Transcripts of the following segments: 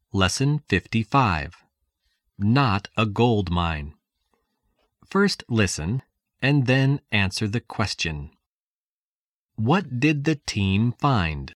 Lesson 55. Not a Gold Mine. First listen, and then answer the question. What did the team find?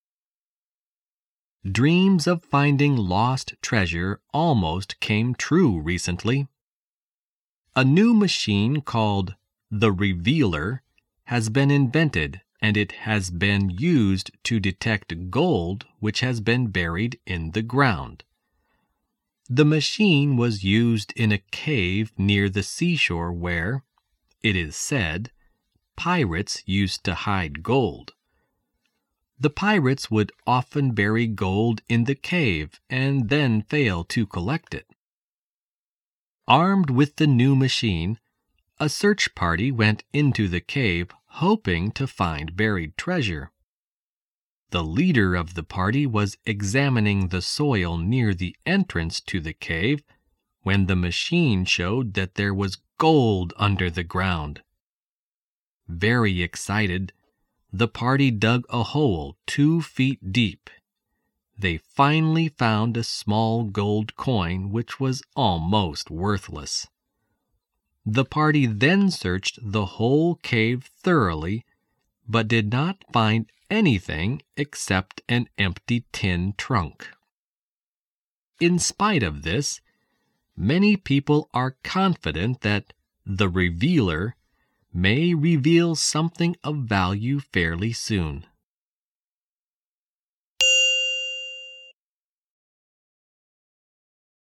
Dreams of finding lost treasure almost came true recently. A new machine called the Revealer has been invented, and it has been used to detect gold which has been buried in the ground. The machine was used in a cave near the seashore where, it is said, pirates used to hide gold. The pirates would often bury gold in the cave and then fail to collect it. Armed with the new machine, a search party went into the cave hoping to find buried treasure. The leader of the party was examining the soil near the entrance to the cave when the machine showed that there was gold under the ground. Very excited, the party dug a hole 2 feet deep. They finally found a small gold coin which was almost worthless. The party then searched the whole cave thoroughly, but did not find anything except an empty tin trunk. In spite of this, many people are confident that the Revealer may reveal something of value fairly soon.